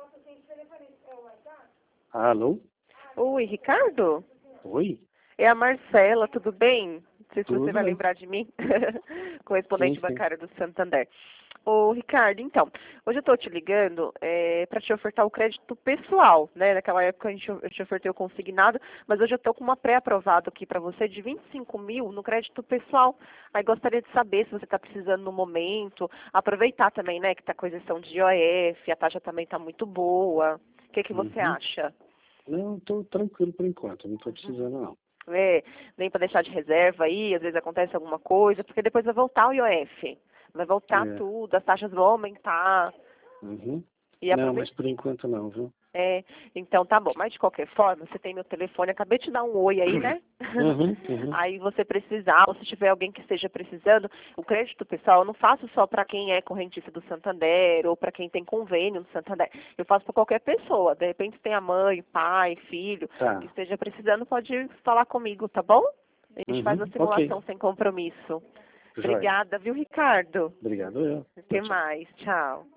Alô? Oi, Ricardo? Oi? É a Marcela, tudo bem? Não sei se Tudo você vai bem. lembrar de mim, correspondente Sim. bancário do Santander. Ô, Ricardo, então, hoje eu estou te ligando para te ofertar o crédito pessoal, né? Naquela época eu te ofertei o consignado, mas hoje eu estou com uma pré-aprovado aqui para você de 25 mil no crédito pessoal. Aí gostaria de saber se você está precisando no momento, aproveitar também, né, que está com isenção de IOF, a taxa também está muito boa. O que você Uhum. acha? Não, estou tranquilo por enquanto, não estou precisando não. Nem para deixar de reserva aí, às vezes acontece alguma coisa, porque depois vai voltar o IOF. Vai voltar É. tudo, as taxas vão aumentar. Uhum. E Não, mas aproveita. por enquanto não, viu? Então tá bom. Mas de qualquer forma, você tem meu telefone, acabei de te dar um oi aí, né? Uhum. Aí você precisar, ou se tiver alguém que esteja precisando, o crédito pessoal eu não faço só para quem é correntista do Santander ou para quem tem convênio no Santander. Eu faço para qualquer pessoa. De repente tem a mãe, pai, filho, Tá. que esteja precisando, pode falar comigo, tá bom? A gente faz uma Ok. simulação sem compromisso. Joia. Obrigada, viu, Ricardo? Obrigado eu. Até Tchau. mais. Tchau.